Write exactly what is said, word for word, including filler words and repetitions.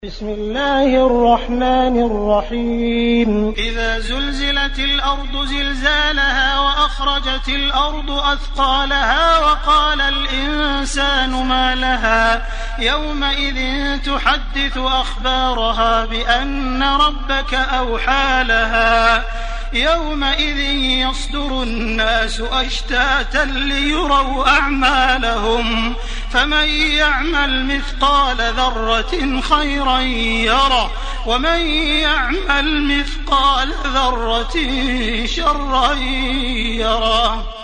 بسم الله الرحمن الرحيم إذا زلزلت الأرض زلزالها وأخرجت الأرض أثقالها وقال الإنسان ما لها يومئذ تحدث أخبارها بأن ربك أوحى لها يومئذ يصدر الناس أشتاتا ليروا أعمالهم فمن يعمل مثقال ذرة خيرا يره ومن يعمل مثقال ذرة شرا يره.